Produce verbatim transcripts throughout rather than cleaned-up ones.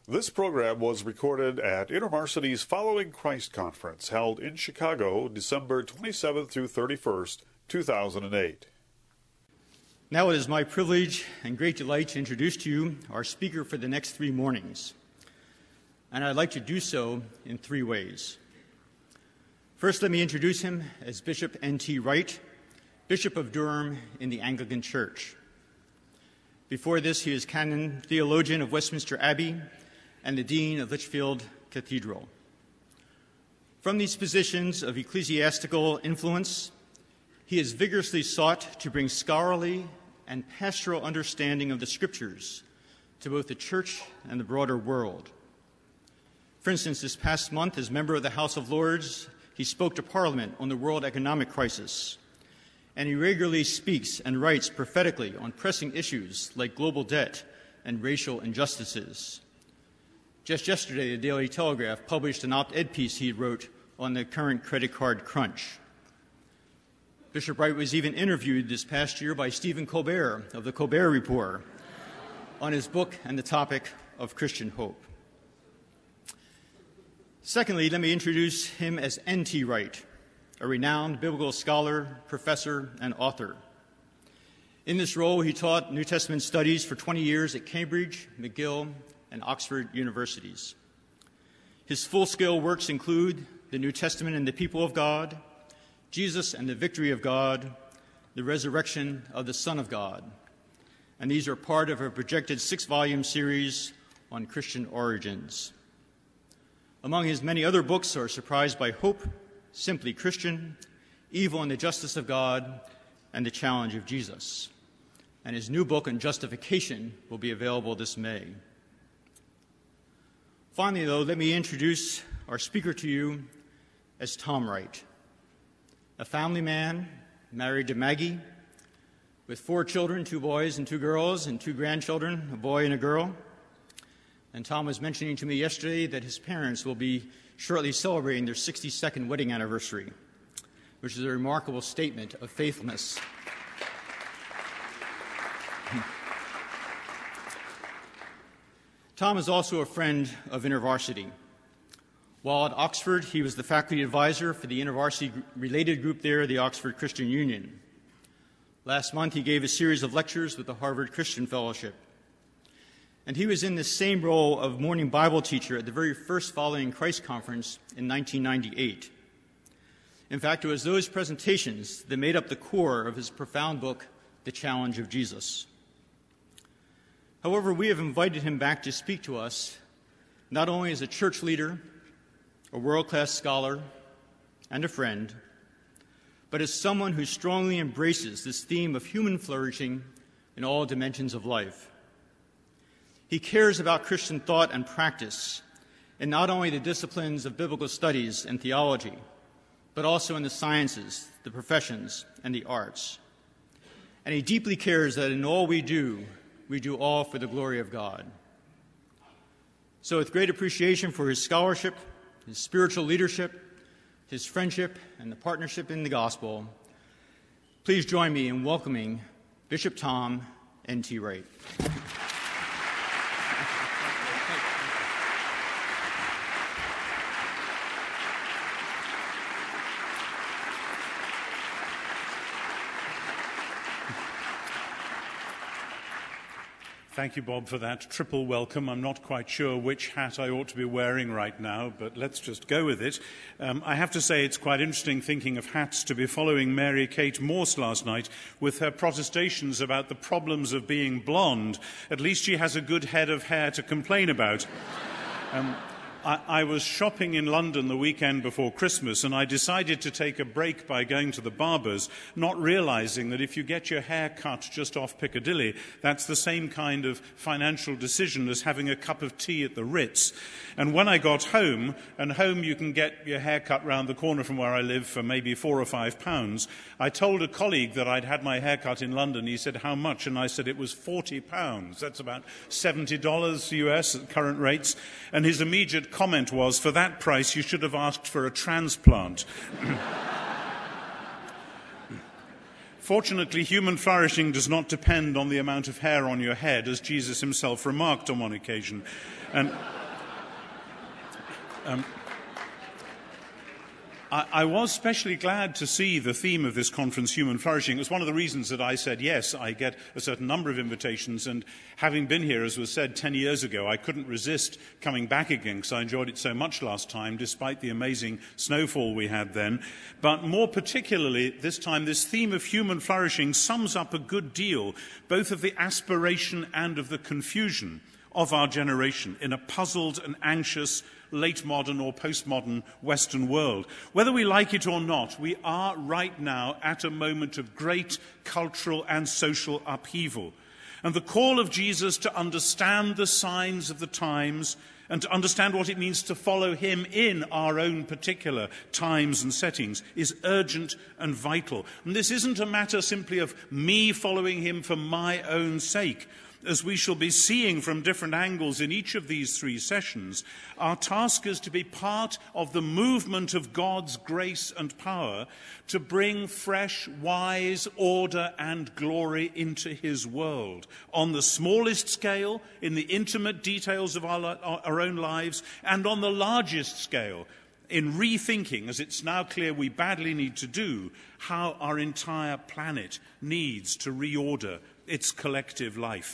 This program was recorded at InterVarsity's Following Christ Conference, held in Chicago, December twenty-seventh through thirty-first, two thousand eight. Now it is my privilege and great delight to introduce to you our speaker for the next three mornings. And I'd like to do so in three ways. First, let me introduce him as Bishop N T Wright, Bishop of Durham in the Anglican Church. Before this, he is Canon Theologian of Westminster Abbey and the Dean of Lichfield Cathedral. From these positions of ecclesiastical influence, he has vigorously sought to bring scholarly and pastoral understanding of the Scriptures to both the Church and the broader world. For instance, this past month, as member of the House of Lords, he spoke to Parliament on the world economic crisis, and he regularly speaks and writes prophetically on pressing issues like global debt and racial injustices. Just yesterday, the Daily Telegraph published an op-ed piece he wrote on the current credit card crunch. Bishop Wright was even interviewed this past year by Stephen Colbert of the Colbert Report on his book and the topic of Christian hope. Secondly, let me introduce him as N T Wright, a renowned biblical scholar, professor, and author. In this role, he taught New Testament studies for twenty years at Cambridge, McGill, and Oxford universities. His full-scale works include the New Testament and the People of God, Jesus and the Victory of God, the Resurrection of the Son of God. And these are part of a projected six-volume series on Christian origins. Among his many other books are Surprised by Hope, Simply Christian, Evil and the Justice of God, and The Challenge of Jesus. And his new book on justification will be available this May. Finally, though, let me introduce our speaker to you as Tom Wright, a family man married to Maggie, with four children, two boys and two girls, and two grandchildren, a boy and a girl. And Tom was mentioning to me yesterday that his parents will be shortly celebrating their sixty-second wedding anniversary, which is a remarkable statement of faithfulness. Tom is also a friend of InterVarsity. While at Oxford, he was the faculty advisor for the InterVarsity-related group there, the Oxford Christian Union. Last month, he gave a series of lectures with the Harvard Christian Fellowship. And he was in the same role of morning Bible teacher at the very first Following Christ Conference in nineteen ninety-eight. In fact, it was those presentations that made up the core of his profound book, The Challenge of Jesus. However, we have invited him back to speak to us, not only as a church leader, a world-class scholar, and a friend, but as someone who strongly embraces this theme of human flourishing in all dimensions of life. He cares about Christian thought and practice in not only the disciplines of biblical studies and theology, but also in the sciences, the professions, and the arts. And he deeply cares that in all we do, we do all for the glory of God. So with great appreciation for his scholarship, his spiritual leadership, his friendship, and the partnership in the gospel, please join me in welcoming Bishop Tom N T Wright. Thank you, Bob, for that triple welcome. I'm not quite sure which hat I ought to be wearing right now, but let's just go with it. Um, I have to say it's quite interesting thinking of hats to be following Mary Kate Morse last night with her protestations about the problems of being blonde. At least she has a good head of hair to complain about. Um, I, I was shopping in London the weekend before Christmas, and I decided to take a break by going to the barber's, not realizing that if you get your hair cut just off Piccadilly, that's the same kind of financial decision as having a cup of tea at the Ritz. And when I got home, and home you can get your hair cut round the corner from where I live for maybe four or five pounds, I told a colleague that I'd had my hair cut in London. He said, how much? And I said it was forty pounds. That's about seventy dollars U S at current rates. And his immediate comment was, for that price, you should have asked for a transplant. Fortunately, human flourishing does not depend on the amount of hair on your head, as Jesus himself remarked on one occasion. And um, I, I was especially glad to see the theme of this conference, human flourishing. It was one of the reasons that I said yes. I get a certain number of invitations, and having been here, as was said, ten years ago, I couldn't resist coming back again because I enjoyed it so much last time, despite the amazing snowfall we had then. But more particularly, this time, this theme of human flourishing sums up a good deal, both of the aspiration and of the confusion of our generation in a puzzled and anxious late modern or postmodern Western world. Whether we like it or not, we are right now at a moment of great cultural and social upheaval. And the call of Jesus to understand the signs of the times and to understand what it means to follow him in our own particular times and settings is urgent and vital. And this isn't a matter simply of me following him for my own sake. As we shall be seeing from different angles in each of these three sessions, our task is to be part of the movement of God's grace and power to bring fresh, wise order and glory into his world, on the smallest scale, in the intimate details of our, our own lives, and on the largest scale, in rethinking, as it's now clear we badly need to do, how our entire planet needs to reorder its collective life.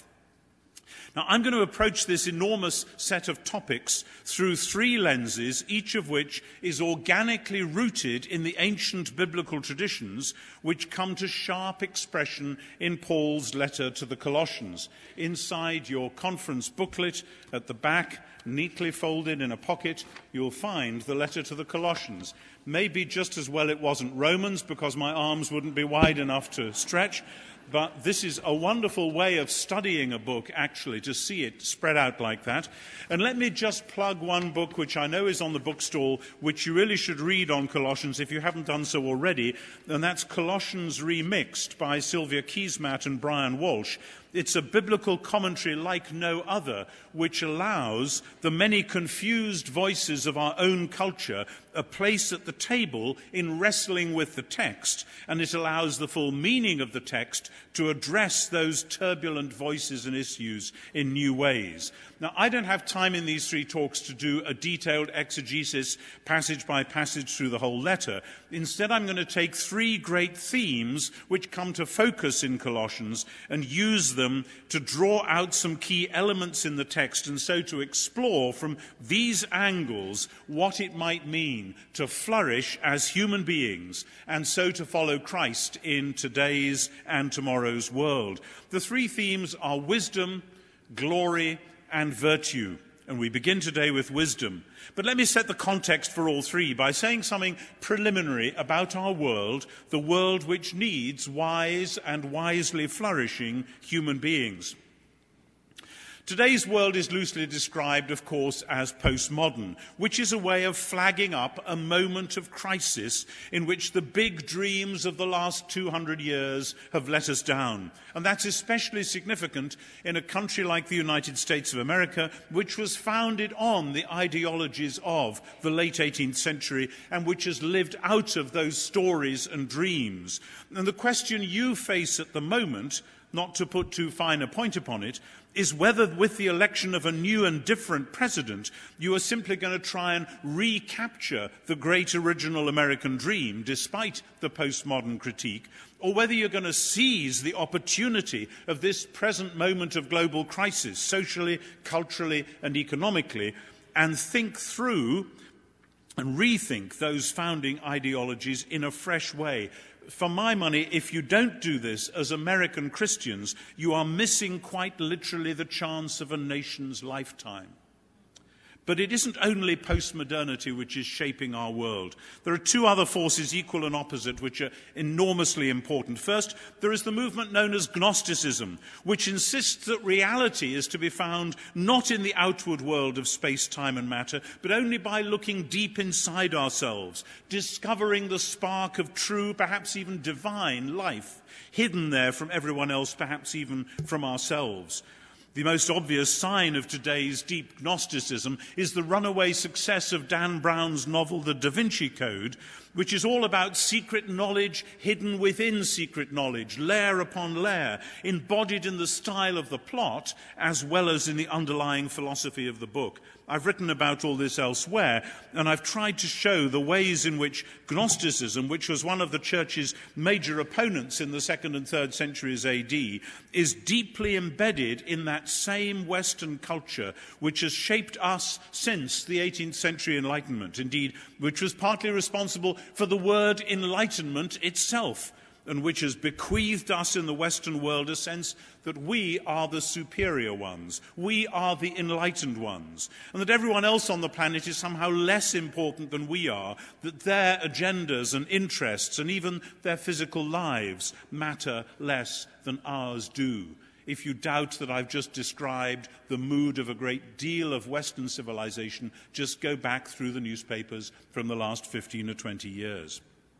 Now, I'm going to approach this enormous set of topics through three lenses, each of which is organically rooted in the ancient biblical traditions which come to sharp expression in Paul's letter to the Colossians. Inside your conference booklet at the back, neatly folded in a pocket, you'll find the letter to the Colossians. Maybe just as well it wasn't Romans, because my arms wouldn't be wide enough to stretch. But this is a wonderful way of studying a book, actually, to see it spread out like that. And let me just plug one book which I know is on the bookstall, which you really should read on Colossians if you haven't done so already, and that's Colossians Remixed by Sylvia Keesmaat and Brian Walsh. It's a biblical commentary like no other, which allows the many confused voices of our own culture a place at the table in wrestling with the text, and it allows the full meaning of the text to address those turbulent voices and issues in new ways. Now, I don't have time in these three talks to do a detailed exegesis, passage by passage, through the whole letter. Instead, I'm going to take three great themes which come to focus in Colossians and use them to draw out some key elements in the text, and so to explore from these angles what it might mean to flourish as human beings, and so to follow Christ in today's and tomorrow's world. The three themes are wisdom, glory, and virtue. And we begin today with wisdom. But let me set the context for all three by saying something preliminary about our world, the world which needs wise and wisely flourishing human beings. Today's world is loosely described, of course, as postmodern, which is a way of flagging up a moment of crisis in which the big dreams of the last two hundred years have let us down. And that's especially significant in a country like the United States of America, which was founded on the ideologies of the late eighteenth century and which has lived out of those stories and dreams. And the question you face at the moment, not to put too fine a point upon it, is whether with the election of a new and different president, you are simply going to try and recapture the great original American dream, despite the postmodern critique, or whether you're going to seize the opportunity of this present moment of global crisis, socially, culturally, and economically, and think through and rethink those founding ideologies in a fresh way. For my money, if you don't do this as American Christians, you are missing quite literally the chance of a nation's lifetime. But it isn't only postmodernity which is shaping our world. There are two other forces, equal and opposite, which are enormously important. First, there is the movement known as Gnosticism, which insists that reality is to be found not in the outward world of space, time, and matter, but only by looking deep inside ourselves, discovering the spark of true, perhaps even divine life, hidden there from everyone else, perhaps even from ourselves. The most obvious sign of today's deep Gnosticism is the runaway success of Dan Brown's novel The Da Vinci Code, which is all about secret knowledge hidden within secret knowledge, layer upon layer, embodied in the style of the plot as well as in the underlying philosophy of the book. I've written about all this elsewhere, and I've tried to show the ways in which Gnosticism, which was one of the Church's major opponents in the second and third centuries A D, is deeply embedded in that same Western culture which has shaped us since the eighteenth century Enlightenment, indeed, which was partly responsible for the word enlightenment itself, and which has bequeathed us in the Western world a sense that we are the superior ones, we are the enlightened ones, and that everyone else on the planet is somehow less important than we are, that their agendas and interests and even their physical lives matter less than ours do. If you doubt that I've just described the mood of a great deal of Western civilization, just go back through the newspapers from the last fifteen or twenty years.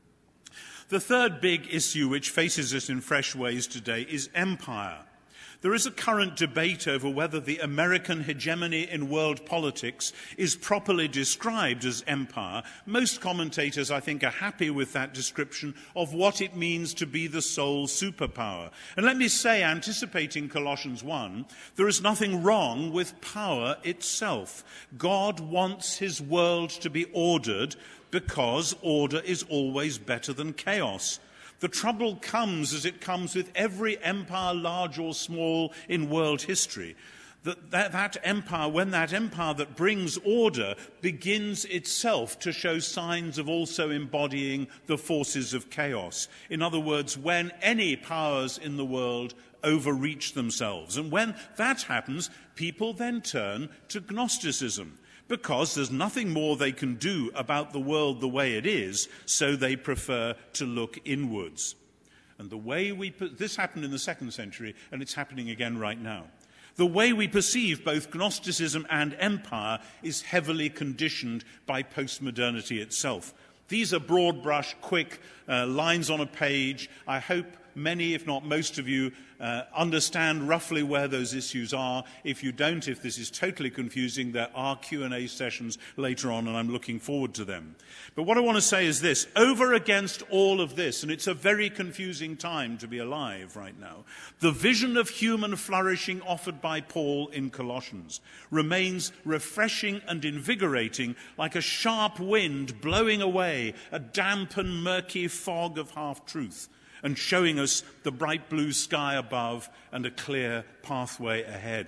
The third big issue which faces us in fresh ways today is empire. There is a current debate over whether the American hegemony in world politics is properly described as empire. Most commentators, I think, are happy with that description of what it means to be the sole superpower. And let me say, anticipating Colossians one, there is nothing wrong with power itself. God wants his world to be ordered because order is always better than chaos. The trouble comes as it comes with every empire, large or small, in world history. That, that, that empire, when that empire that brings order begins itself to show signs of also embodying the forces of chaos. In other words, when any powers in the world overreach themselves. And when that happens, people then turn to Gnosticism, because there's nothing more they can do about the world the way it is, so they prefer to look inwards. And the way we, this happened in the second century, and it's happening again right now. The way we perceive both Gnosticism and empire is heavily conditioned by postmodernity itself. These are broad brush, quick uh, lines on a page. I hope many, if not most of you, uh, understand roughly where those issues are. If you don't, if this is totally confusing, there are Q and A sessions later on, and I'm looking forward to them. But what I want to say is this. Over against all of this, and it's a very confusing time to be alive right now, the vision of human flourishing offered by Paul in Colossians remains refreshing and invigorating, like a sharp wind blowing away a damp and murky fog of half-truth, and showing us the bright blue sky above and a clear pathway ahead.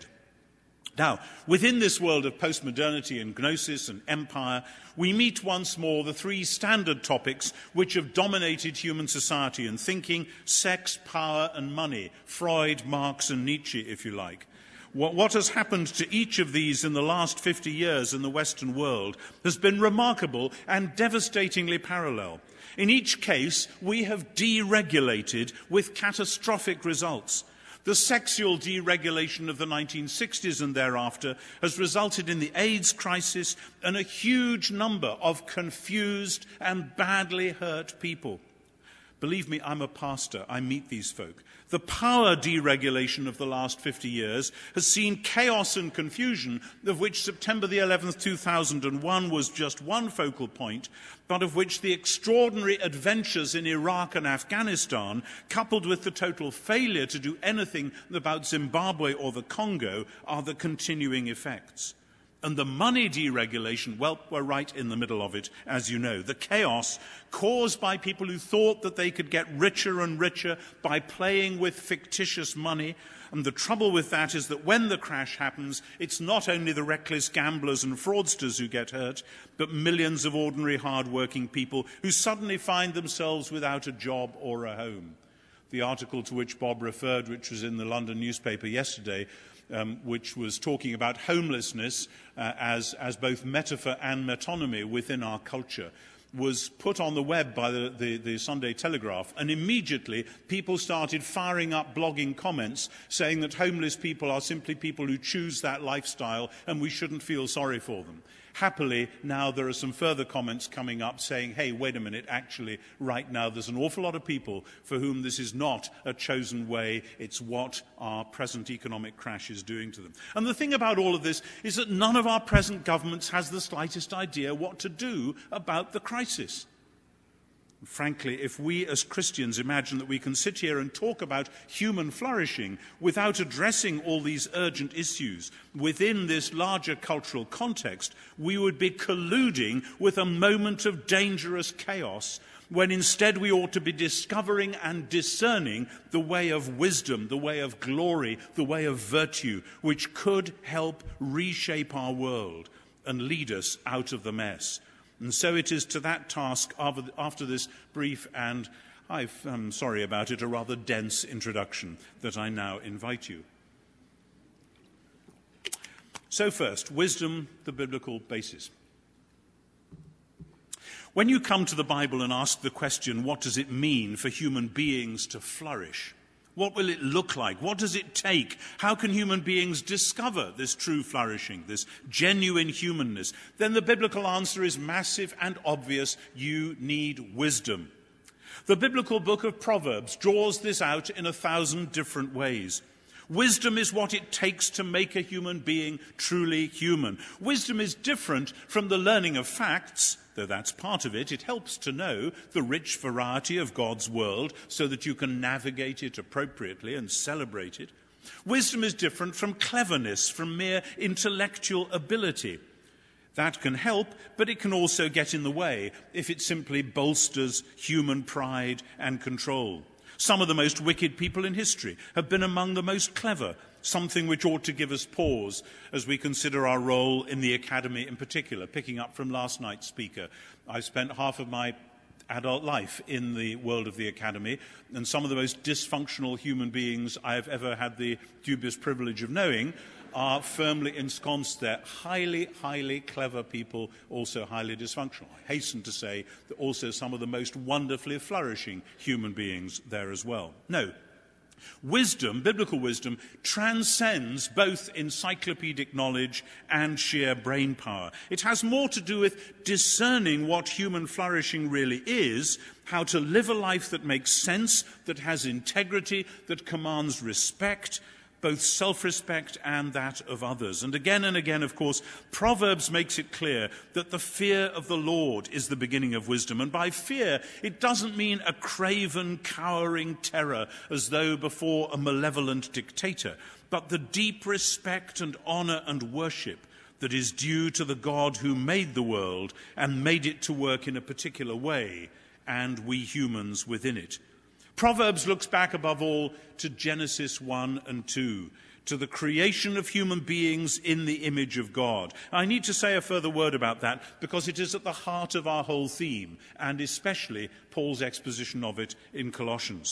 Now, within this world of postmodernity and gnosis and empire, we meet once more the three standard topics which have dominated human society and thinking: sex, power, and money. Freud, Marx, and Nietzsche, if you like. What has happened to each of these in the last fifty years in the Western world has been remarkable and devastatingly parallel. In each case, we have deregulated with catastrophic results. The sexual deregulation of the nineteen sixties and thereafter has resulted in the AIDS crisis and a huge number of confused and badly hurt people. Believe me, I'm a pastor. I meet these folk. The power deregulation of the last fifty years has seen chaos and confusion, of which September the eleventh, two thousand one was just one focal point, but of which the extraordinary adventures in Iraq and Afghanistan, coupled with the total failure to do anything about Zimbabwe or the Congo, are the continuing effects. And the money deregulation, well, we're right in the middle of it, as you know. The chaos caused by people who thought that they could get richer and richer by playing with fictitious money. And the trouble with that is that when the crash happens, it's not only the reckless gamblers and fraudsters who get hurt, but millions of ordinary hard-working people who suddenly find themselves without a job or a home. The article to which Bob referred, which was in the London newspaper yesterday, Um, which was talking about homelessness uh, as, as both metaphor and metonymy within our culture. was put on the web by the, the, the Sunday Telegraph, and immediately people started firing up blogging comments saying that homeless people are simply people who choose that lifestyle and we shouldn't feel sorry for them. Happily, now there are some further comments coming up saying, hey, wait a minute, actually, right now there's an awful lot of people for whom this is not a chosen way, it's what our present economic crash is doing to them. And the thing about all of this is that none of our present governments has the slightest idea what to do about the crisis. Frankly, if we as Christians imagine that we can sit here and talk about human flourishing without addressing all these urgent issues within this larger cultural context, we would be colluding with a moment of dangerous chaos when instead we ought to be discovering and discerning the way of wisdom, the way of glory, the way of virtue, which could help reshape our world and lead us out of the mess. And so it is to that task, after this brief and, I'm sorry about it, a rather dense introduction, that I now invite you. So first, wisdom, the biblical basis. When you come to the Bible and ask the question, what does it mean for human beings to flourish? What will it look like? What does it take? How can human beings discover this true flourishing, this genuine humanness? Then the biblical answer is massive and obvious. You need wisdom. The biblical book of Proverbs draws this out in a thousand different ways. Wisdom is what it takes to make a human being truly human. Wisdom is different from the learning of facts, though that's part of it. It helps to know the rich variety of God's world so that you can navigate it appropriately and celebrate it. Wisdom is different from cleverness, from mere intellectual ability. That can help, but it can also get in the way if it simply bolsters human pride and control. Some of the most wicked people in history have been among the most clever, something which ought to give us pause as we consider our role in the academy in particular. Picking up from last night's speaker, I've spent half of my adult life in the world of the academy, and some of the most dysfunctional human beings I have ever had the dubious privilege of knowing are firmly ensconced there. Highly, highly clever people, also highly dysfunctional. I hasten to say that also some of the most wonderfully flourishing human beings there as well. No. Wisdom, biblical wisdom, transcends both encyclopedic knowledge and sheer brain power. It has more to do with discerning what human flourishing really is, how to live a life that makes sense, that has integrity, that commands respect, both self-respect and that of others. And again and again, of course, Proverbs makes it clear that the fear of the Lord is the beginning of wisdom. And by fear, it doesn't mean a craven, cowering terror as though before a malevolent dictator, but the deep respect and honor and worship that is due to the God who made the world and made it to work in a particular way, and we humans within it. Proverbs looks back above all to Genesis one and two, to the creation of human beings in the image of God. I need to say a further word about that because it is at the heart of our whole theme, and especially Paul's exposition of it in Colossians.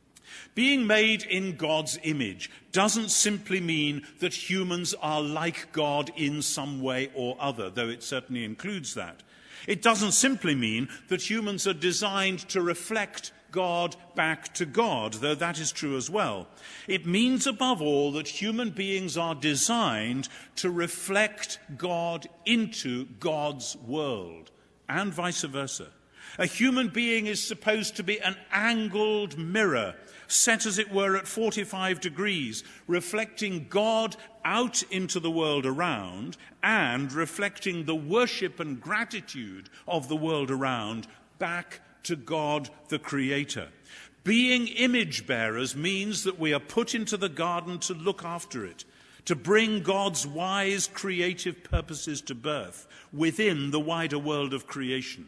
Being made in God's image doesn't simply mean that humans are like God in some way or other, though it certainly includes that. It doesn't simply mean that humans are designed to reflect God back to God, though that is true as well. It means above all that human beings are designed to reflect God into God's world, and vice versa. A human being is supposed to be an angled mirror, set as it were at forty-five degrees, reflecting God out into the world around and reflecting the worship and gratitude of the world around back to God the Creator. Being image bearers means that we are put into the garden to look after it, to bring God's wise creative purposes to birth within the wider world of creation,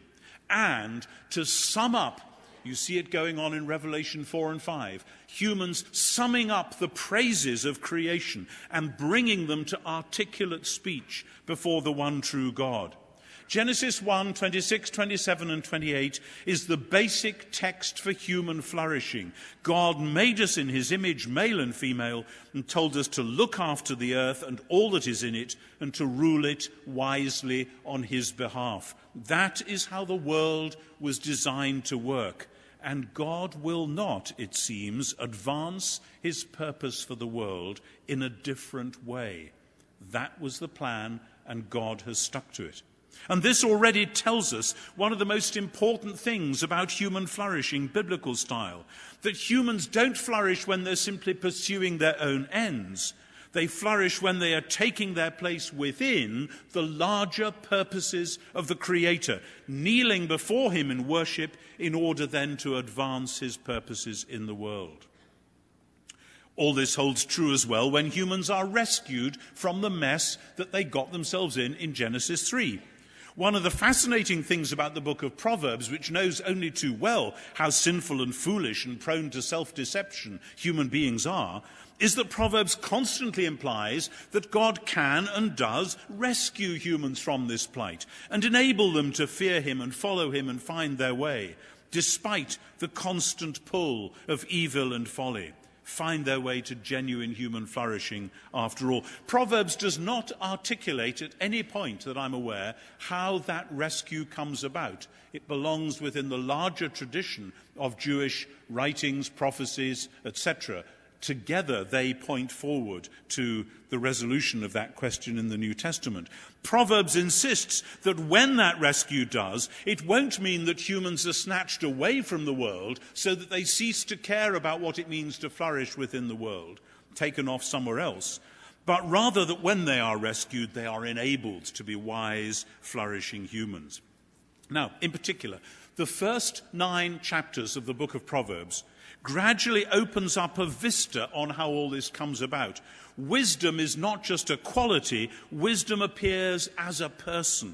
and to sum up, you see it going on in Revelation four and five, humans summing up the praises of creation and bringing them to articulate speech before the one true God. Genesis one, twenty-six, twenty-seven, and twenty-eight is the basic text for human flourishing. God made us in his image, male and female, and told us to look after the earth and all that is in it, and to rule it wisely on his behalf. That is how the world was designed to work. And God will not, it seems, advance his purpose for the world in a different way. That was the plan, and God has stuck to it. And this already tells us one of the most important things about human flourishing, biblical style, that humans don't flourish when they're simply pursuing their own ends. They flourish when they are taking their place within the larger purposes of the Creator, kneeling before him in worship in order then to advance his purposes in the world. All this holds true as well when humans are rescued from the mess that they got themselves in in Genesis three. One of the fascinating things about the book of Proverbs, which knows only too well how sinful and foolish and prone to self-deception human beings are, is that Proverbs constantly implies that God can and does rescue humans from this plight and enable them to fear him and follow him and find their way, despite the constant pull of evil and folly. Find their way to genuine human flourishing after all. Proverbs does not articulate at any point that I'm aware how that rescue comes about. It belongs within the larger tradition of Jewish writings, prophecies, et cetera. Together they point forward to the resolution of that question in the New Testament. Proverbs insists that when that rescue does, it won't mean that humans are snatched away from the world so that they cease to care about what it means to flourish within the world, taken off somewhere else, but rather that when they are rescued, they are enabled to be wise, flourishing humans. Now, in particular, the first nine chapters of the book of Proverbs gradually opens up a vista on how all this comes about. Wisdom is not just a quality, wisdom appears as a person.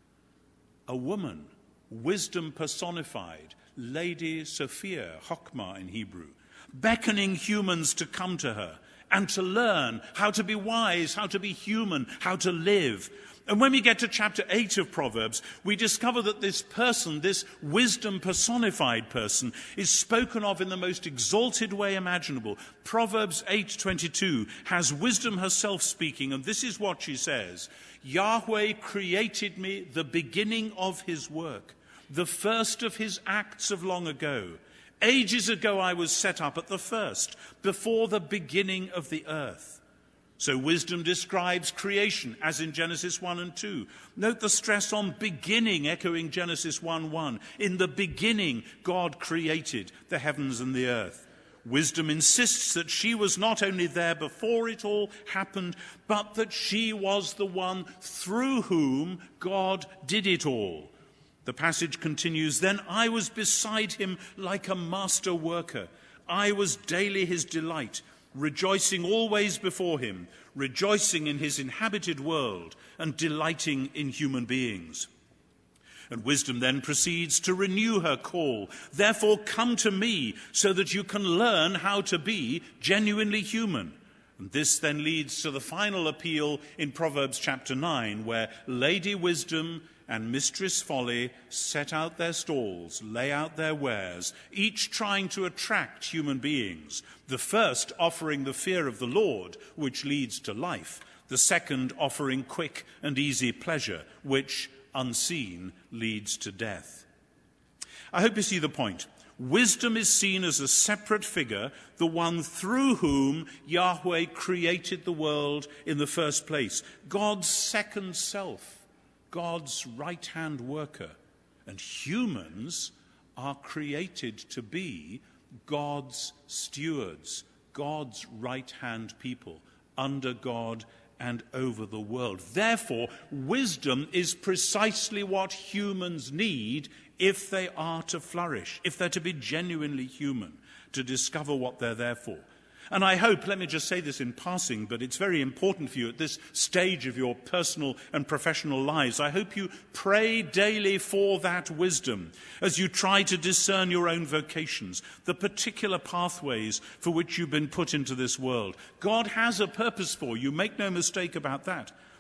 A woman, wisdom personified, Lady Sophia, Chokmah in Hebrew, beckoning humans to come to her and to learn how to be wise, how to be human, how to live. And when we get to chapter eight of Proverbs, we discover that this person, this wisdom personified person, is spoken of in the most exalted way imaginable. Proverbs eight twenty-two has wisdom herself speaking, and this is what she says: Yahweh created me the beginning of his work, the first of his acts of long ago. Ages ago I was set up at the first, before the beginning of the earth. So wisdom describes creation, as in Genesis one and two. Note the stress on beginning, echoing Genesis one one. In the beginning, God created the heavens and the earth. Wisdom insists that she was not only there before it all happened, but that she was the one through whom God did it all. The passage continues, Then I was beside him like a master worker. I was daily his delight, rejoicing always before him, rejoicing in his inhabited world, and delighting in human beings. And wisdom then proceeds to renew her call. Therefore come to me, so that you can learn how to be genuinely human. And this then leads to the final appeal in Proverbs chapter nine, where Lady Wisdom and Mistress Folly set out their stalls, lay out their wares, each trying to attract human beings. The first offering the fear of the Lord, which leads to life. The second offering quick and easy pleasure, which, unseen, leads to death. I hope you see the point. Wisdom is seen as a separate figure, the one through whom Yahweh created the world in the first place. God's second self. God's right-hand worker. And humans are created to be God's stewards, God's right-hand people, under God and over the world. Therefore, wisdom is precisely what humans need if they are to flourish, if they're to be genuinely human, to discover what they're there for. And I hope, let me just say this in passing, but it's very important for you at this stage of your personal and professional lives. I hope you pray daily for that wisdom as you try to discern your own vocations, the particular pathways for which you've been put into this world. God has a purpose for you, make no mistake about that.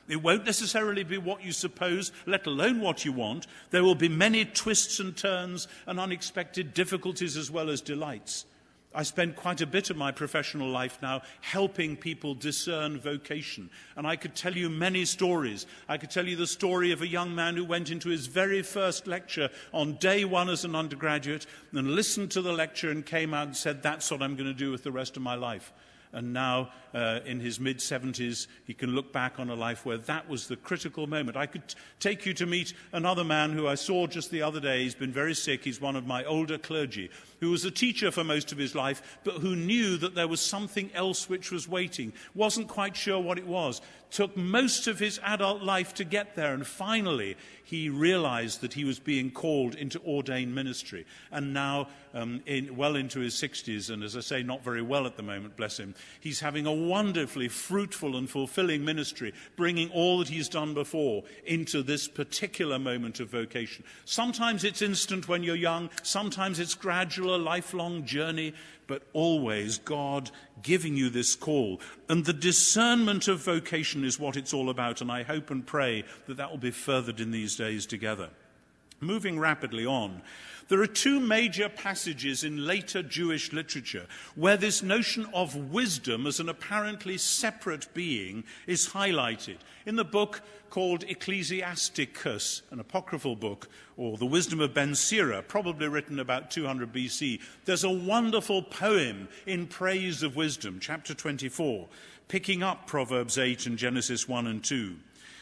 It won't necessarily be what you suppose, let alone what you want. There will be many twists and turns and unexpected difficulties as well as delights. I spend quite a bit of my professional life now helping people discern vocation. And I could tell you many stories. I could tell you the story of a young man who went into his very first lecture on day one as an undergraduate and listened to the lecture and came out and said, that's what I'm going to do with the rest of my life. And now, uh, in his mid-seventies, he can look back on a life where that was the critical moment. I could t- take you to meet another man who I saw just the other day. He's been very sick. He's one of my older clergy, who was a teacher for most of his life, but who knew that there was something else which was waiting, wasn't quite sure what it was, took most of his adult life to get there, and finally he realized that he was being called into ordained ministry. And now, um, in, well into his sixties, and as I say, not very well at the moment, bless him, he's having a wonderfully fruitful and fulfilling ministry, bringing all that he's done before into this particular moment of vocation. Sometimes it's instant when you're young, sometimes it's gradual, a lifelong journey, but always God giving you this call. And the discernment of vocation is what it's all about, and I hope and pray that that will be furthered in these days together. Moving rapidly on, there are two major passages in later Jewish literature where this notion of wisdom as an apparently separate being is highlighted. In the book called Ecclesiasticus, an apocryphal book, or The Wisdom of Ben Sira, probably written about two hundred B C, there's a wonderful poem in praise of wisdom, chapter twenty-four, picking up Proverbs eight and Genesis one and two.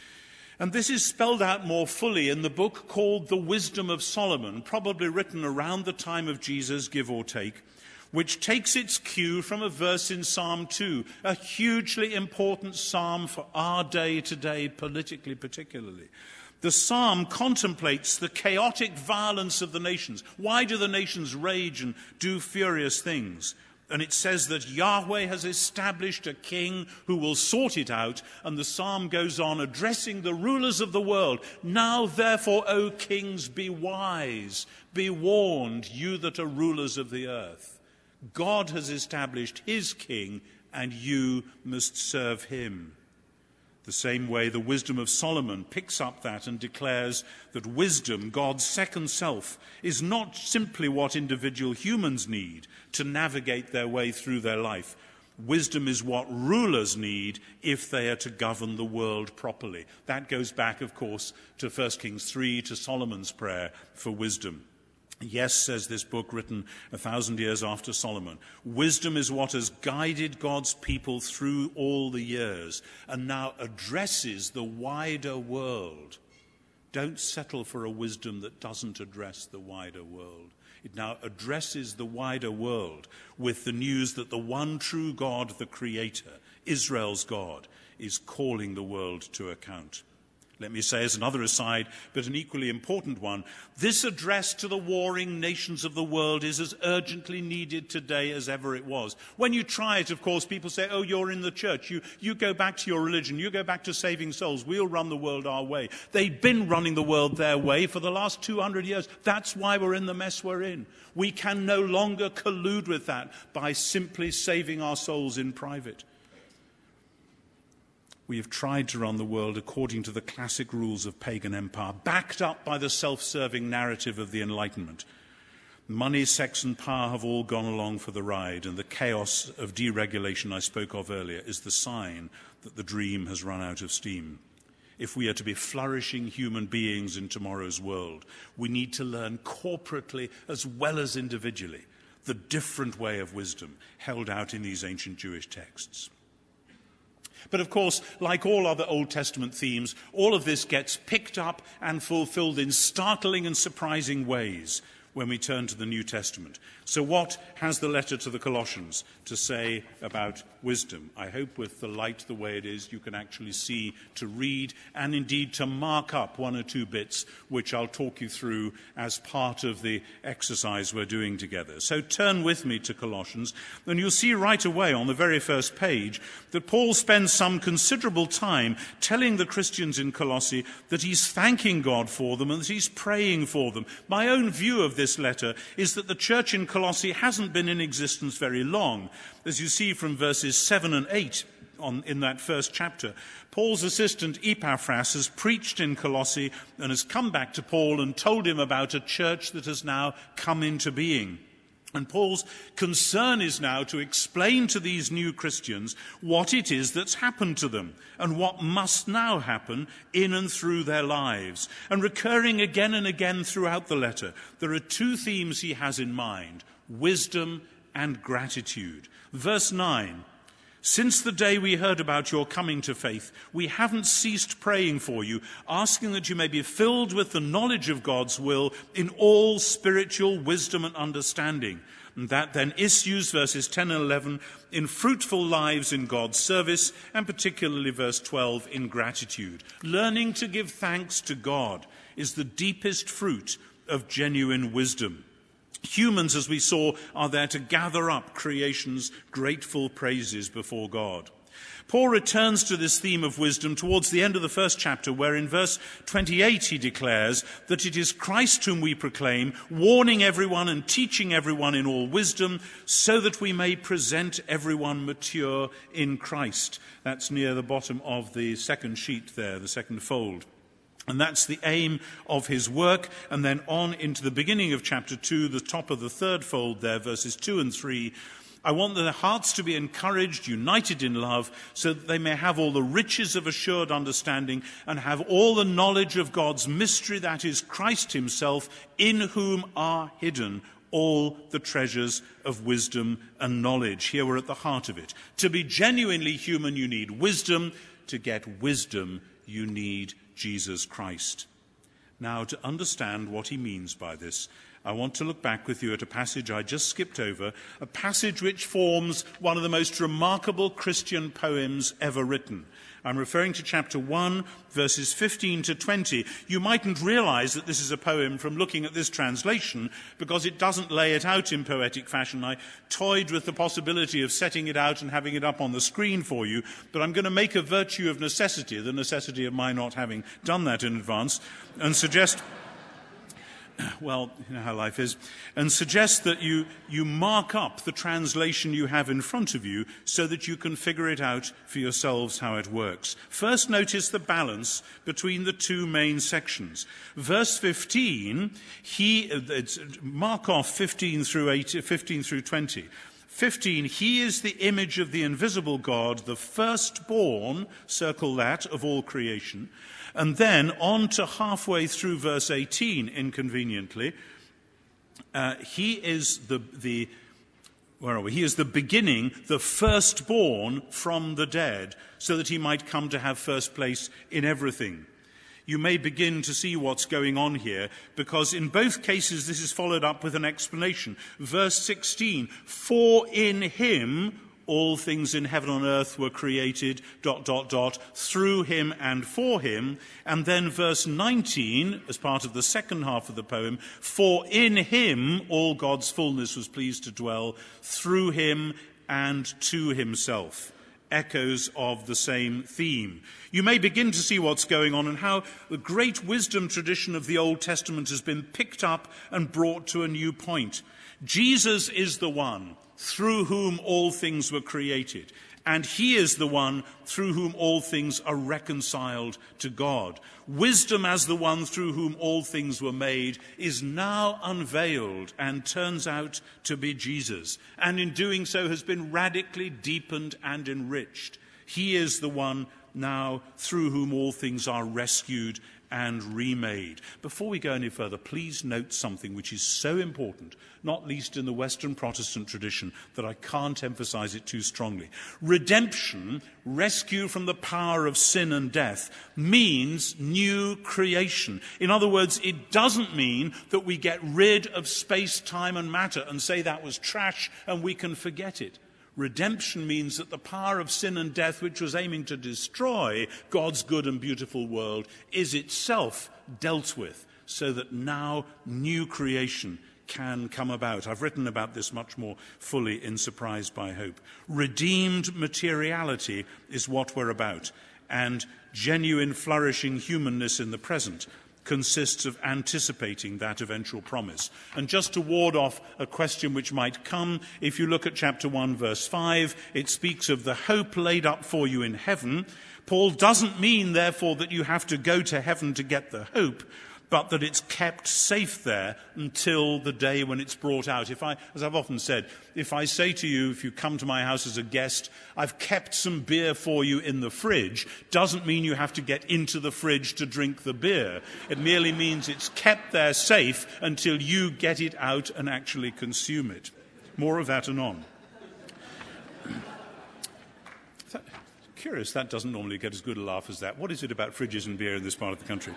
And this is spelled out more fully in the book called The Wisdom of Solomon, probably written around the time of Jesus, give or take, which takes its cue from a verse in Psalm two, a hugely important psalm for our day today, politically particularly. The psalm contemplates the chaotic violence of the nations. Why do the nations rage and do furious things? And it says that Yahweh has established a king who will sort it out. And the psalm goes on addressing the rulers of the world. Now, therefore, O kings, be wise. Be warned, you that are rulers of the earth. God has established his king, and you must serve him. The same way the wisdom of Solomon picks up that and declares that wisdom, God's second self, is not simply what individual humans need to navigate their way through their life. Wisdom is what rulers need if they are to govern the world properly. That goes back, of course, to First Kings three, to Solomon's prayer for wisdom. Yes, says this book written a thousand years after Solomon, wisdom is what has guided God's people through all the years and now addresses the wider world. Don't settle for a wisdom that doesn't address the wider world. It now addresses the wider world with the news that the one true God, the Creator, Israel's God, is calling the world to account. Let me say as another aside, but an equally important one, this address to the warring nations of the world is as urgently needed today as ever it was. When you try it, of course, people say, oh, you're in the church. You, you go back to your religion. You go back to saving souls. We'll run the world our way. They've been running the world their way for the last two hundred years. That's why we're in the mess we're in. We can no longer collude with that by simply saving our souls in private. We have tried to run the world according to the classic rules of pagan empire, backed up by the self-serving narrative of the Enlightenment. Money, sex, and power have all gone along for the ride, and the chaos of deregulation I spoke of earlier is the sign that the dream has run out of steam. If we are to be flourishing human beings in tomorrow's world, we need to learn corporately as well as individually the different way of wisdom held out in these ancient Jewish texts. But of course, like all other Old Testament themes, all of this gets picked up and fulfilled in startling and surprising ways when we turn to the New Testament. So what has the letter to the Colossians to say about wisdom? I hope with the light the way it is, you can actually see, to read, and indeed to mark up one or two bits, which I'll talk you through as part of the exercise we're doing together. So turn with me to Colossians, and you'll see right away on the very first page that Paul spends some considerable time telling the Christians in Colossae that he's thanking God for them and that he's praying for them. My own view of this letter is that the church in Colossae hasn't been in existence very long. As you see from verses seven and eight on, in that first chapter. Paul's assistant Epaphras has preached in Colossae and has come back to Paul and told him about a church that has now come into being. And Paul's concern is now to explain to these new Christians what it is that's happened to them and what must now happen in and through their lives. And recurring again and again throughout the letter, there are two themes he has in mind: wisdom and gratitude. Verse nine, since the day we heard about your coming to faith, we haven't ceased praying for you, asking that you may be filled with the knowledge of God's will in all spiritual wisdom and understanding. And that then issues, verses ten and eleven, in fruitful lives in God's service, and particularly verse twelve, in gratitude. Learning to give thanks to God is the deepest fruit of genuine wisdom. Humans, as we saw, are there to gather up creation's grateful praises before God. Paul returns to this theme of wisdom towards the end of the first chapter, where in verse twenty-eight he declares that it is Christ whom we proclaim, warning everyone and teaching everyone in all wisdom, so that we may present everyone mature in Christ. That's near the bottom of the second sheet there, the second fold. And that's the aim of his work. And then on into the beginning of chapter two, the top of the third fold there, verses two and three. I want their hearts to be encouraged, united in love, so that they may have all the riches of assured understanding and have all the knowledge of God's mystery, that is Christ himself, in whom are hidden all the treasures of wisdom and knowledge. Here we're at the heart of it. To be genuinely human, you need wisdom. To get wisdom, you need Jesus Christ. Now, to understand what he means by this, I want to look back with you at a passage I just skipped over, a passage which forms one of the most remarkable Christian poems ever written. I'm referring to chapter one, verses fifteen to twenty. You mightn't realize that this is a poem from looking at this translation, because it doesn't lay it out in poetic fashion. I toyed with the possibility of setting it out and having it up on the screen for you, but I'm going to make a virtue of necessity, the necessity of my not having done that in advance, and suggest... well, you know how life is, and suggest that you, you mark up the translation you have in front of you so that you can figure it out for yourselves how it works. First, notice the balance between the two main sections. Verse fifteen, he, it's, mark off fifteen through eighteen, fifteen through twenty. fifteen, he is the image of the invisible God, the firstborn, circle that, of all creation. And then on to halfway through verse eighteen, inconveniently, uh, he is the, the, where are we? He is the beginning, the firstborn from the dead, so that he might come to have first place in everything. You may begin to see what's going on here, because in both cases this is followed up with an explanation. Verse sixteen, for in him all things in heaven and earth were created, dot, dot, dot, through him and for him. And then verse nineteen, as part of the second half of the poem, for in him all God's fullness was pleased to dwell, through him and to himself. Echoes of the same theme. You may begin to see what's going on and how the great wisdom tradition of the Old Testament has been picked up and brought to a new point. Jesus is the one through whom all things were created, and he is the one through whom all things are reconciled to God. Wisdom, as the one through whom all things were made, is now unveiled and turns out to be Jesus, and in doing so has been radically deepened and enriched. He is the one now through whom all things are rescued and remade. Before we go any further, please note something which is so important, not least in the Western Protestant tradition, that I can't emphasize it too strongly. Redemption, rescue from the power of sin and death, means new creation. In other words, it doesn't mean that we get rid of space, time, and matter and say that was trash and we can forget it. Redemption means that the power of sin and death, which was aiming to destroy God's good and beautiful world, is itself dealt with, so that now new creation can come about. I've written about this much more fully in Surprised by Hope. Redeemed materiality is what we're about, and genuine flourishing humanness in the present consists of anticipating that eventual promise. And just to ward off a question which might come, if you look at chapter one, verse five, it speaks of the hope laid up for you in heaven. Paul doesn't mean, therefore, that you have to go to heaven to get the hope, but that it's kept safe there until the day when it's brought out. If I, as I've often said, if I say to you, if you come to my house as a guest, I've kept some beer for you in the fridge, doesn't mean you have to get into the fridge to drink the beer. It merely means it's kept there safe until you get it out and actually consume it. More of that anon. That, curious, that doesn't normally get as good a laugh as that. What is it about fridges and beer in this part of the country?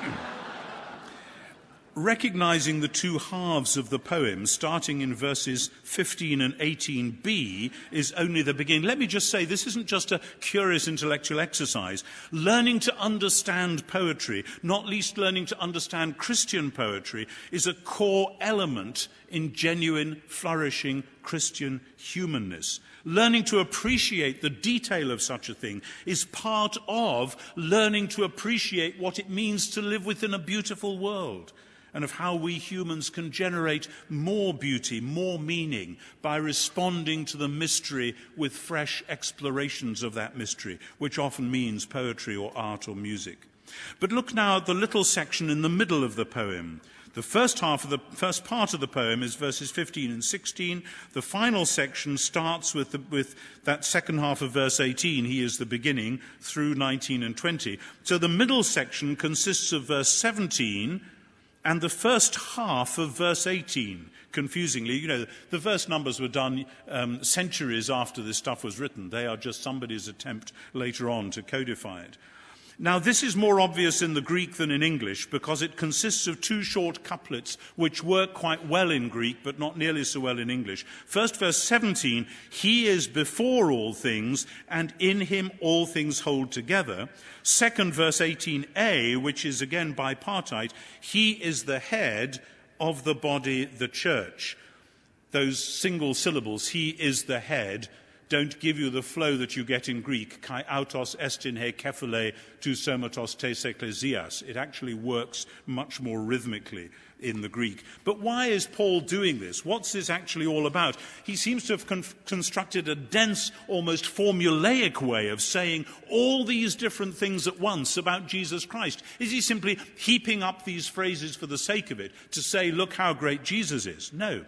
Recognizing the two halves of the poem, starting in verses fifteen and eighteen b, is only the beginning. Let me just say, this isn't just a curious intellectual exercise. Learning to understand poetry, not least learning to understand Christian poetry, is a core element in genuine, flourishing Christian humanness. Learning to appreciate the detail of such a thing is part of learning to appreciate what it means to live within a beautiful world, and of how we humans can generate more beauty, more meaning, by responding to the mystery with fresh explorations of that mystery, which often means poetry or art or music. But look now at the little section in the middle of the poem. The first half of the first part of the poem is verses fifteen and sixteen. The final section starts with, the, with that second half of verse eighteen, he is the beginning, through nineteen and twenty. So the middle section consists of verse seventeen and the first half of verse eighteen. Confusingly, you know, the verse numbers were done um, centuries after this stuff was written. They are just somebody's attempt later on to codify it. Now, this is more obvious in the Greek than in English because it consists of two short couplets which work quite well in Greek but not nearly so well in English. First, verse seventeen, he is before all things, and in him all things hold together. Second, verse eighteen a, which is again bipartite, he is the head of the body, the church. Those single syllables, he is the head, don't give you the flow that you get in Greek, kai autos estin he kephale tu somatos tes ecclesias. It actually works much more rhythmically in the Greek. But why is Paul doing this? What's this actually all about? He seems to have con- constructed a dense, almost formulaic way of saying all these different things at once about Jesus Christ. Is he simply heaping up these phrases for the sake of it to say, look how great Jesus is? No.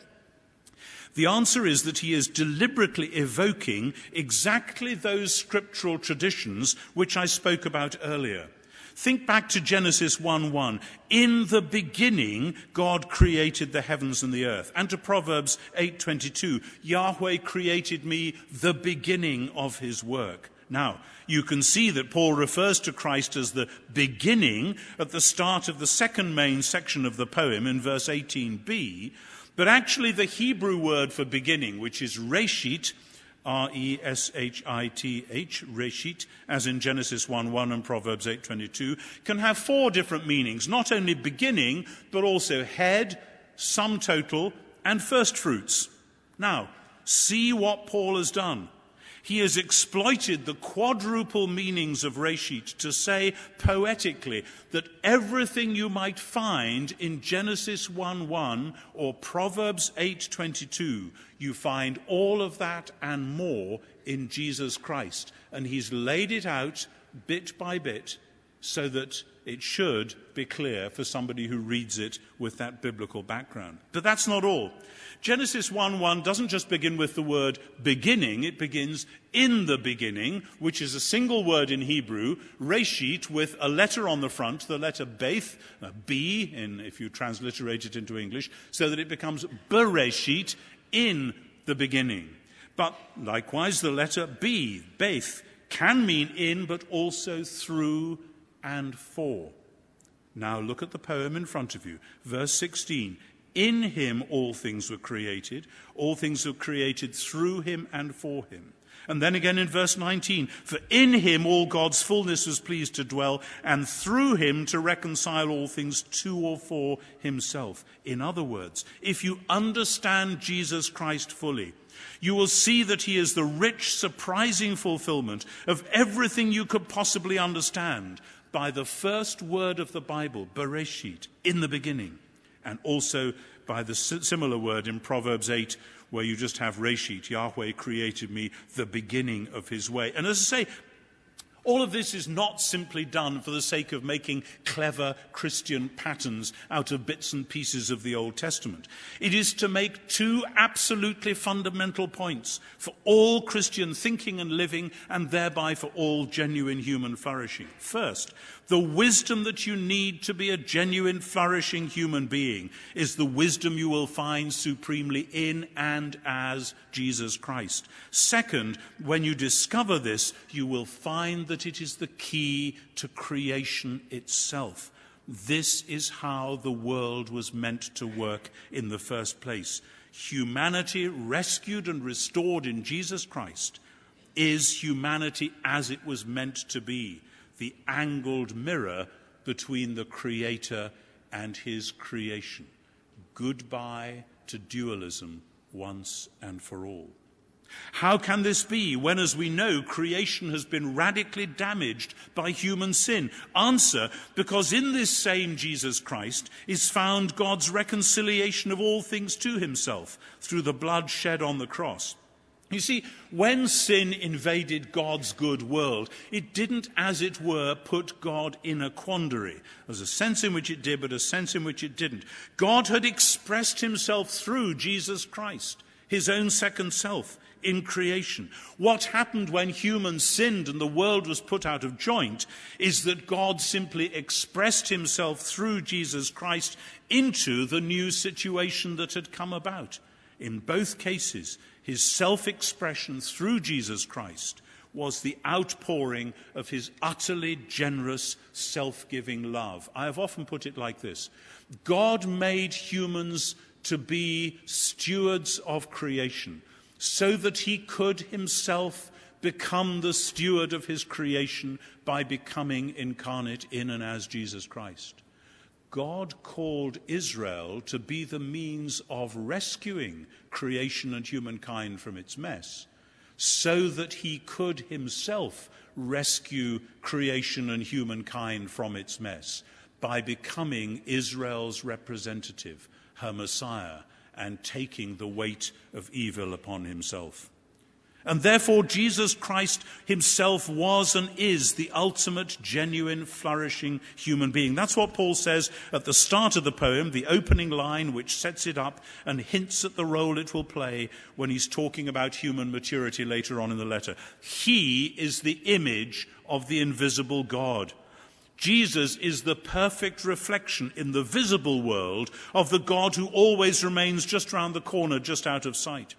The answer is that he is deliberately evoking exactly those scriptural traditions which I spoke about earlier. Think back to Genesis one one. In the beginning, God created the heavens and the earth. And to Proverbs eight twenty-two. Yahweh created me, the beginning of his work. Now, you can see that Paul refers to Christ as the beginning at the start of the second main section of the poem in verse eighteen b. But actually the Hebrew word for beginning, which is reshit, R E S H I T H, reshit, as in Genesis one one and Proverbs eight twenty-two, can have four different meanings, not only beginning, but also head, sum total, and first fruits. Now, see what Paul has done. He has exploited the quadruple meanings of reshit to say poetically that everything you might find in Genesis one one or Proverbs eight twenty-two, you find all of that and more in Jesus Christ. And he's laid it out bit by bit so that it should be clear for somebody who reads it with that biblical background. But that's not all. Genesis one one doesn't just begin with the word beginning, it begins in the beginning, which is a single word in Hebrew, reshit, with a letter on the front, the letter Beth, a B, in, if you transliterate it into English, so that it becomes bereshit, in the beginning. But likewise, the letter B, Beth, can mean in, but also through and for. Now look at the poem in front of you. Verse sixteen. In him all things were created. All things were created through him and for him. And then again in verse nineteen. For in him all God's fullness was pleased to dwell, and through him to reconcile all things to or for himself. In other words, if you understand Jesus Christ fully, you will see that he is the rich, surprising fulfillment of everything you could possibly understand. by the first word of the Bible, Bereshit, in the beginning, and also by the similar word in Proverbs eight, where you just have Reshit, Yahweh created me, the beginning of his way. And as I say, all of this is not simply done for the sake of making clever Christian patterns out of bits and pieces of the Old Testament. It is to make two absolutely fundamental points for all Christian thinking and living, and thereby for all genuine human flourishing. First, the wisdom that you need to be a genuine, flourishing human being is the wisdom you will find supremely in and as Jesus Christ. Second, when you discover this, you will find that it is the key to creation itself. This is how the world was meant to work in the first place. Humanity rescued and restored in Jesus Christ is humanity as it was meant to be, the angled mirror between the Creator and his creation. Goodbye to dualism once and for all. How can this be when, as we know, creation has been radically damaged by human sin? Answer, because in this same Jesus Christ is found God's reconciliation of all things to himself through the blood shed on the cross. You see, when sin invaded God's good world, it didn't, as it were, put God in a quandary. There's a sense in which it did, but a sense in which it didn't. God had expressed himself through Jesus Christ, his own second self, in creation. What happened when humans sinned and the world was put out of joint is that God simply expressed himself through Jesus Christ into the new situation that had come about. In both cases, his self-expression through Jesus Christ was the outpouring of his utterly generous, self-giving love. I have often put it like this. God made humans to be stewards of creation so that he could himself become the steward of his creation by becoming incarnate in and as Jesus Christ. God called Israel to be the means of rescuing creation and humankind from its mess, so that he could himself rescue creation and humankind from its mess by becoming Israel's representative, her Messiah, and taking the weight of evil upon himself. And therefore Jesus Christ himself was and is the ultimate, genuine, flourishing human being. That's what Paul says at the start of the poem, the opening line which sets it up and hints at the role it will play when he's talking about human maturity later on in the letter. He is the image of the invisible God. Jesus is the perfect reflection in the visible world of the God who always remains just round the corner, just out of sight.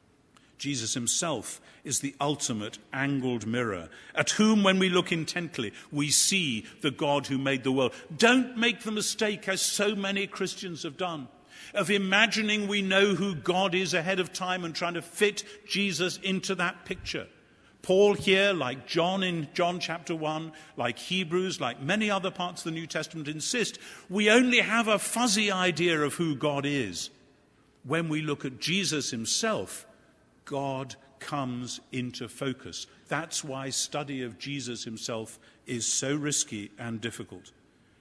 Jesus himself is the ultimate angled mirror, at whom, when we look intently, we see the God who made the world. Don't make the mistake, as so many Christians have done, of imagining we know who God is ahead of time and trying to fit Jesus into that picture. Paul here, like John in John chapter one, like Hebrews, like many other parts of the New Testament, insist we only have a fuzzy idea of who God is. When we look at Jesus himself, God comes into focus. That's why study of Jesus himself is so risky and difficult.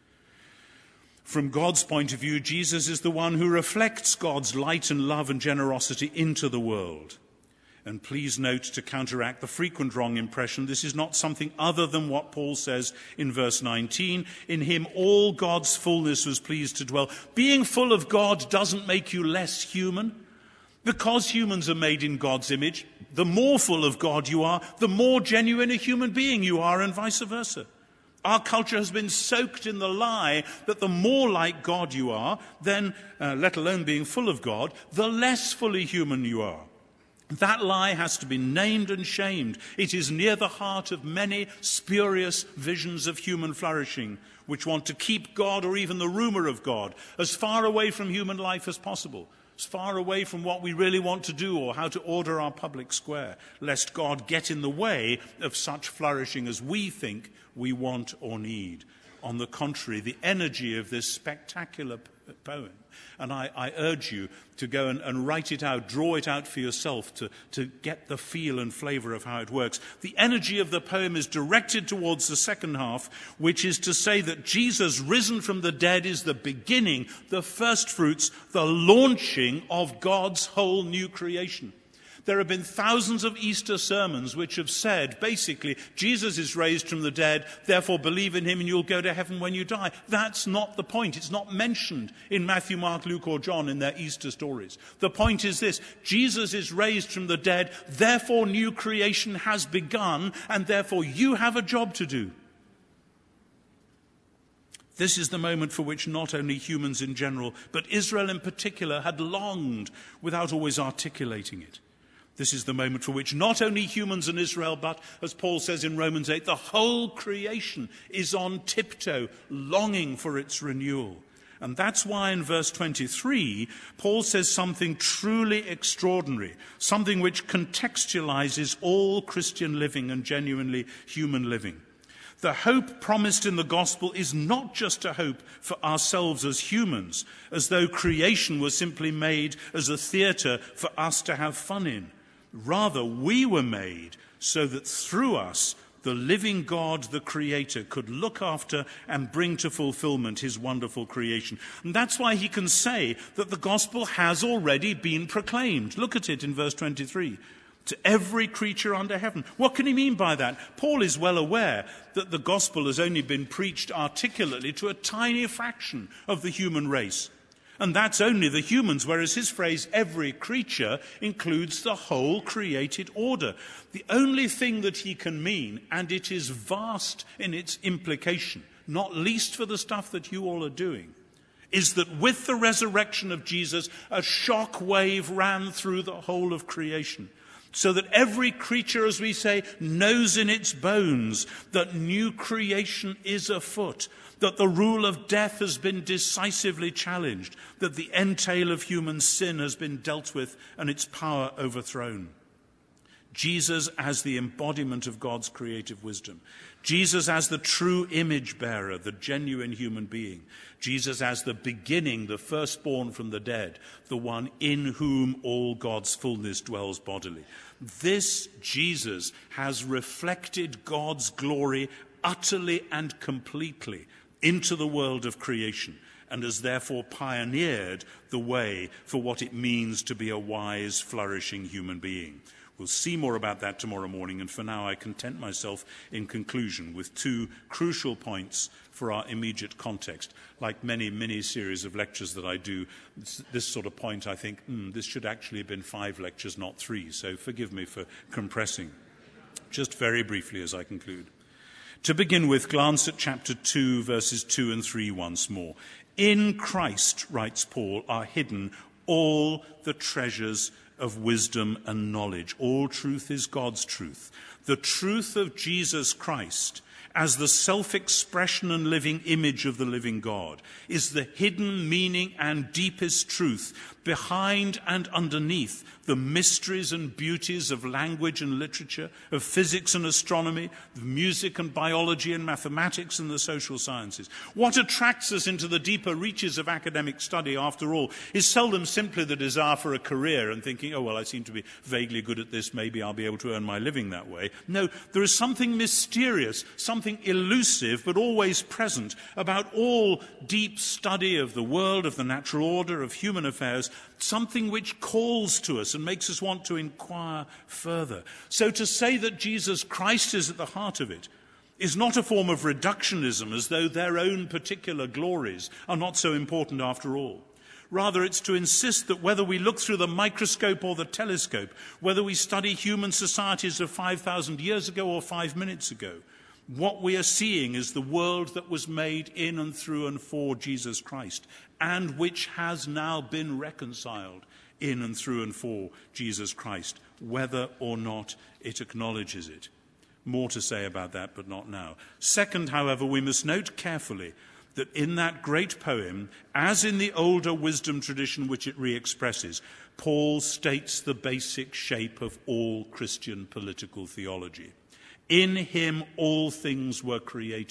From God's point of view, Jesus is the one who reflects God's light and love and generosity into the world. And please note, to counteract the frequent wrong impression, this is not something other than what Paul says in verse nineteen. In him all God's fullness was pleased to dwell. Being full of God doesn't make you less human. Because humans are made in God's image, the more full of God you are, the more genuine a human being you are, and vice versa. Our culture has been soaked in the lie that the more like God you are, then, uh, let alone being full of God, the less fully human you are. That lie has to be named and shamed. It is near the heart of many spurious visions of human flourishing, which want to keep God, or even the rumor of God, as far away from human life as possible, as far away from what we really want to do or how to order our public square, lest God get in the way of such flourishing as we think we want or need. on the contrary, the energy of this spectacular poem. And I, I urge you to go and, and write it out, draw it out for yourself to, to get the feel and flavor of how it works. The energy of the poem is directed towards the second half, which is to say that Jesus risen from the dead is the beginning, the first fruits, the launching of God's whole new creation. There have been thousands of Easter sermons which have said, basically, Jesus is raised from the dead, therefore believe in him and you'll go to heaven when you die. That's not the point. It's not mentioned in Matthew, Mark, Luke, or John in their Easter stories. The point is this: Jesus is raised from the dead, therefore new creation has begun, and therefore you have a job to do. This is the moment for which not only humans in general, but Israel in particular had longed without always articulating it. This is the moment for which not only humans and Israel, but, as Paul says in Romans eight, the whole creation is on tiptoe, longing for its renewal. And that's why in verse twenty-three, Paul says something truly extraordinary, something which contextualizes all Christian living and genuinely human living. The hope promised in the gospel is not just a hope for ourselves as humans, as though creation was simply made as a theatre for us to have fun in. Rather, we were made so that through us, the living God, the Creator, could look after and bring to fulfillment his wonderful creation. And that's why he can say that the gospel has already been proclaimed. Look at it in verse twenty-three. To every creature under heaven. What can he mean by that? Paul is well aware that the gospel has only been preached articulately to a tiny fraction of the human race. And that's only the humans, whereas his phrase, every creature, includes the whole created order. The only thing that he can mean, and it is vast in its implication, not least for the stuff that you all are doing, is that with the resurrection of Jesus, a shock wave ran through the whole of creation. So that every creature, as we say, knows in its bones that new creation is afoot, that the rule of death has been decisively challenged, that the entail of human sin has been dealt with and its power overthrown. Jesus as the embodiment of God's creative wisdom. Jesus as the true image bearer, the genuine human being. Jesus as the beginning, the firstborn from the dead, the one in whom all God's fullness dwells bodily. This Jesus has reflected God's glory utterly and completely into the world of creation, and has therefore pioneered the way for what it means to be a wise, flourishing human being. We'll see more about that tomorrow morning, and for now I content myself in conclusion with two crucial points for our immediate context. Like many, many series of lectures that I do, this sort of point I think, mm, this should actually have been five lectures, not three, so forgive me for compressing. Just very briefly as I conclude. To begin with, glance at chapter two, verses two and three once more. In Christ, writes Paul, are hidden all the treasures of wisdom and knowledge. All truth is God's truth. The truth of Jesus Christ as the self-expression and living image of the living God is the hidden meaning and deepest truth behind and underneath the mysteries and beauties of language and literature, of physics and astronomy, of music and biology and mathematics and the social sciences. What attracts us into the deeper reaches of academic study, after all, is seldom simply the desire for a career and thinking, oh, well, I seem to be vaguely good at this, maybe I'll be able to earn my living that way. No, there is something mysterious, something elusive, but always present about all deep study of the world, of the natural order, of human affairs, something which calls to us and makes us want to inquire further. So to say that Jesus Christ is at the heart of it is not a form of reductionism, as though their own particular glories are not so important after all. Rather, it's to insist that whether we look through the microscope or the telescope, whether we study human societies of five thousand years ago or five minutes ago, what we are seeing is the world that was made in and through and for Jesus Christ, and which has now been reconciled in and through and for Jesus Christ, whether or not it acknowledges it. More to say about that, but not now. Second, however, we must note carefully that in that great poem, as in the older wisdom tradition which it re-expresses, Paul states the basic shape of all Christian political theology. In him all things were created,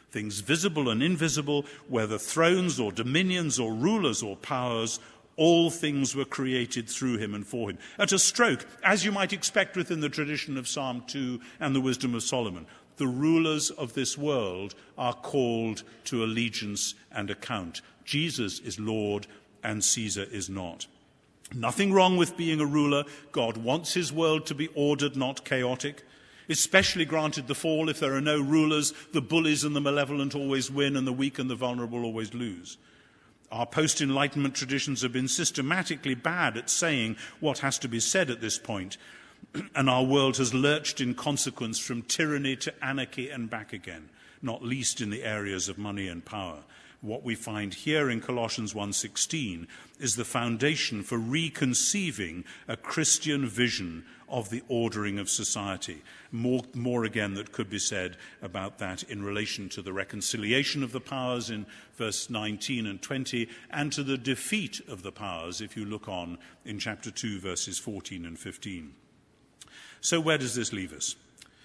things visible and invisible, whether thrones or dominions or rulers or powers, all things were created through him and for him. At a stroke, as you might expect within the tradition of Psalm two and the wisdom of Solomon, the rulers of this world are called to allegiance and account. Jesus is Lord and Caesar is not. Nothing wrong with being a ruler. God wants his world to be ordered, not chaotic. Especially granted the fall, if there are no rulers, the bullies and the malevolent always win and the weak and the vulnerable always lose. Our post-Enlightenment traditions have been systematically bad at saying what has to be said at this point, and our world has lurched in consequence from tyranny to anarchy and back again, not least in the areas of money and power. What we find here in Colossians one sixteen is the foundation for reconceiving a Christian vision of the ordering of society. More, more again that could be said about that in relation to the reconciliation of the powers in verse nineteen and twenty, and to the defeat of the powers if you look on in chapter two, verses fourteen and fifteen. So where does this leave us?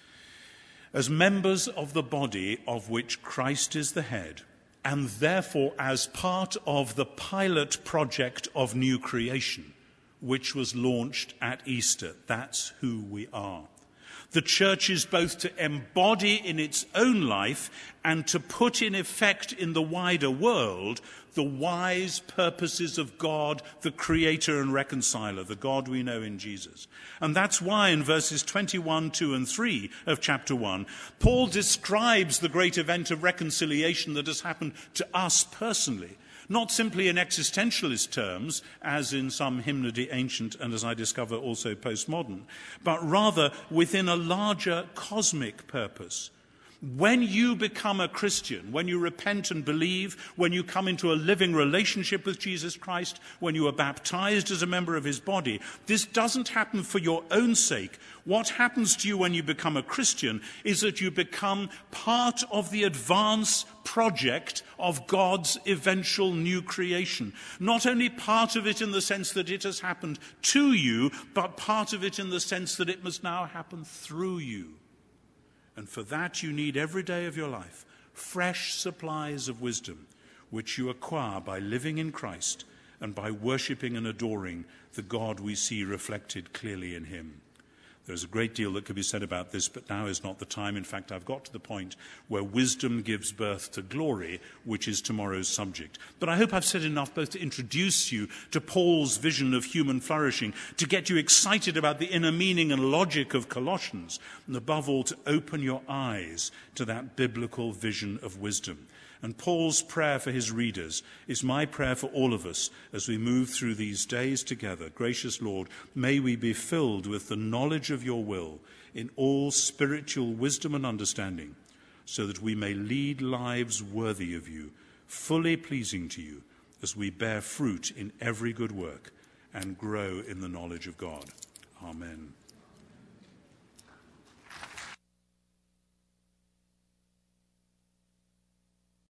As members of the body of which Christ is the head, and therefore as part of the pilot project of new creation, which was launched at Easter. That's who we are. The church is both to embody in its own life and to put in effect in the wider world the wise purposes of God, the creator and reconciler, the God we know in Jesus. And that's why in verses twenty-one, two and three of chapter one, Paul describes the great event of reconciliation that has happened to us personally. Not simply in existentialist terms, as in some hymnody ancient and as I discover also postmodern, but rather within a larger cosmic purpose. When you become a Christian, when you repent and believe, when you come into a living relationship with Jesus Christ, when you are baptized as a member of his body, this doesn't happen for your own sake. What happens to you when you become a Christian is that you become part of the advance project of God's eventual new creation. Not only part of it in the sense that it has happened to you, but part of it in the sense that it must now happen through you. And for that you need every day of your life fresh supplies of wisdom, which you acquire by living in Christ and by worshipping and adoring the God we see reflected clearly in him. There's a great deal that could be said about this, but now is not the time. In fact, I've got to the point where wisdom gives birth to glory, which is tomorrow's subject. But I hope I've said enough both to introduce you to Paul's vision of human flourishing, to get you excited about the inner meaning and logic of Colossians, and above all, to open your eyes to that biblical vision of wisdom. And Paul's prayer for his readers is my prayer for all of us as we move through these days together. Gracious Lord, may we be filled with the knowledge of your will in all spiritual wisdom and understanding, so that we may lead lives worthy of you, fully pleasing to you, as we bear fruit in every good work and grow in the knowledge of God. Amen.